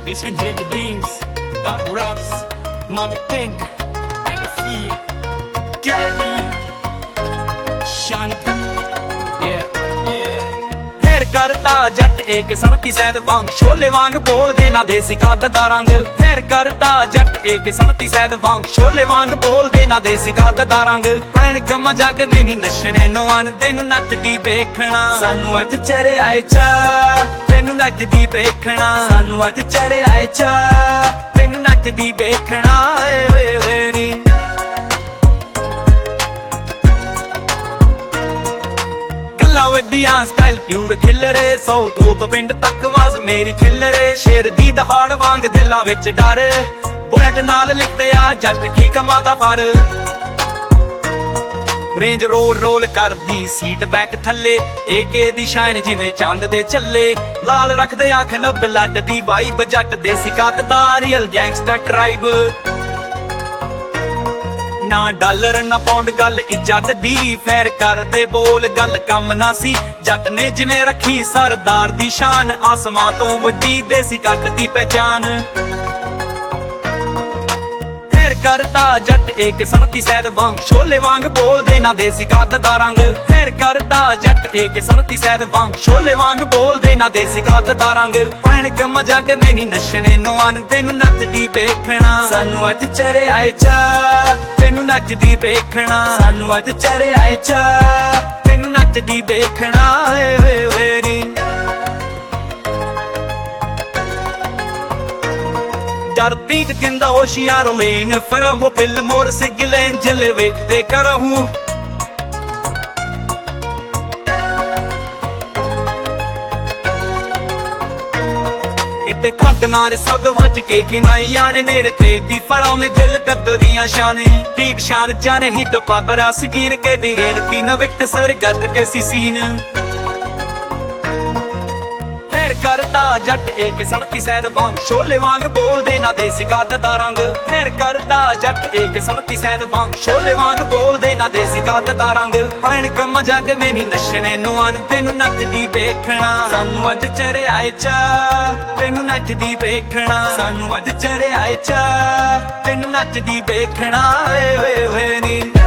It's with Jiggy Beans, Doc Ruffs, Mommy Pink, MC, Gary, Shanti, yeah. ਫੇਰ ਕਰਦਾ ਜੱਟ ਇਹ ਕਿਸਮ ਦੀ ਸੈਦ ਵਾਂਗ ਛੋਲੇ ਵਾਂਗ ਬੋਲਦੇ ਨਾ ਦੇਸੀ ਕੱਦ ਦਾ ਰੰਗ ਫੇਰ ਕਰਦਾ ਜੱਟ ਇਹ ਕਿਸਮ ਦੀ ਸੈਦ ਵਾਂਗ ਛੋਲੇ ਵਾਂਗ ਬੋਲਦੇ ਨਾ ਦੇਸੀ ਕੱਦ ਦਾ ਰੰਗ ਪੈਣ ਕਮਾ ਜੱਗ ਦੇ ਨੀ ਨਸ਼ਣੇ ਨੂੰ ਆਂਦੇ ਨੂੰ ਨੱਚਦੀ ਵੇਖਣਾ ਸਾਨੂੰ ਅੱਜ ਚੜੇ ਆਏ ਚਾ ਤੈਨੂੰ ਨੱਚਦੀ ਵੇਖਣਾ ਸਾਨੂੰ ਅੱਜ ਚੜੇ ਆਏ ਚਾ ਤੈਨੂੰ ਨੱਚਦੀ ਵੇਖਣਾ ਏ ਵੇ ਵੇ ਨੀ ਵੱਡੀਆਂ ਸਟਾਈਲ ਪਿਊਰ ਖਿਲਰੇ ਸੌ ਤੋਂ ਪਿੰਡ ਤੱਕ ਵਾਜ਼ ਮੇਰੀ ਖਿਲਰੇ ਸ਼ੇਰ ਦੀ ਦਹਾੜ ਵਾਂਗ ਦਿਲਾਂ ਵਿੱਚ ਡਰ ਬੁਲਟ ਨਾਲ ਲਿਖਦੇ ਆ ਜੱਟ ਕੀ ਕਮਾਦਾ ਪਰ ਰੇਂਜ ਰੋਲ ਕਰਦੀ ਸੀਟ ਬੈਕ ਥੱਲੇ ਏਕੇ ਦੀ ਸ਼ਾਨ ਜਿਵੇਂ ਚੰਦ ਦੇ ਚੱਲੇ ਲਾਲ ਰੱਖਦੇ ਅੱਖ ਨੱਬ ਲੱਡ ਦੀ ਵਾਈਬ ਜੱਟ ਦੇਸੀ ਕੱਦ ਦਾ ਰੀਅਲ ਗੈਂਗਸਟਰ ਟ੍ਰਾਈਬ ਨਾ ਡਾਲਰ ਨਾ ਪਾਉਂਡ ਗੱਲ ਇੱਜ਼ਤ ਦੀ ਫੇਰ ਕਰਦੇ ਬੋਲ ਗੱਲ ਕੰਮ ਨਾ ਸੀ ਜੱਟ ਨੇ ਜਿਵੇਂ ਰੱਖੀ ਸਰਦਾਰ ਦੀ ਸ਼ਾਨ ਆਸਮਾਂ ਤੋਂ ਵੱਡੀ ਦੇਸੀ ਕੱਦ ਦੀ ਪਹਿਚਾਨ ਫੇਰ ਕਰਦਾ ਜੱਟ ਇਹ ਕਿਸਮ ਦੀ ਸੈਦ ਵਾਂਗ ਛੋਲੇ ਵਾਂਗ ਬੋਲਦੇ ਨਾ ਦੇਸੀ ਕੱਦ ਦਾ ਰੰਗ ਫੇਰ ਕਰਦਾ ਜੱਟ ਇਹ ਕਿਸਮ ਦੀ ਸੈਦ ਵਾਂਗ ਛੋਲੇ ਵਾਂਗ ਬੋਲਦੇ ਨਾ ਦੇਸੀ ਕੱਦ ਦਾ ਰੰਗ ਪੈਣ ਕਮਾ ਜੱਗ ਦੇ ਨੀ ਨਸ਼ਣੇ ਨੂੰ ਆਂਦੇ ਨੂੰ ਨੱਚਦੀ ਵੇਖਣਾ ਸਾਨੂੰ ਅੱਜ ਚੜੇ ਆਏ ਚਾ ਤੈਨੂੰ ਨੱਚਦੀ ਵੇਖਣਾ ਸਾਨੂੰ ਅੱਜ ਚੜੇ ਆਏ ਚਾ ਤੈਨੂੰ ਨੱਚਦੀ ਵੇਖਣਾ ਏ ਵੇ ਵੇ ਨੀ Darpig kinda oshiarolin Faramo pel mor sigilen jeleve de karahu Itte khad naare sab vach ke kinaiyan nere te di farame dil kadriyan shane Deep shan jane hit pabara sigir ke digen ki na vikt sar gad ke sisin ਕਰਦਾ ਜੱਟ ਇਹ ਕਿਸਮ ਦੀ ਸੈਦ ਵਾਂਗ ਛੋਲੇ ਵਾਂਗ ਬੋਲਦੇ ਨਾ ਦੇਸੀ ਕੱਦ ਦਾ ਰੰਗ ਫੇਰ ਕਰਦਾ ਜੱਟ ਇਹ ਕਿਸਮ ਦੀ ਸੈਦ ਵਾਂਗ ਛੋਲੇ ਵਾਂਗ ਬੋਲਦੇ ਨਾ ਦੇਸੀ ਕੱਦ ਦਾ ਰੰਗ ਪੈਣ ਕਮਾ ਜੱਗ ਦੇ ਨੀ ਨਸ਼ਣੇ ਨੂੰ ਆਂਦੇ ਨੂੰ ਨੱਚਦੀ ਵੇਖਣਾ ਸਾਨੂੰ ਅੱਜ ਚੜੇ ਆਏ ਚਾ ਤੈਨੂੰ ਨੱਚਦੀ ਵੇਖਣਾ ਸਾਨੂੰ ਅੱਜ ਚੜੇ ਆਏ ਚਾ ਤੈਨੂੰ ਨੱਚਦੀ ਵੇਖਣਾ ਏ ਵੇ ਵੇ ਨੀ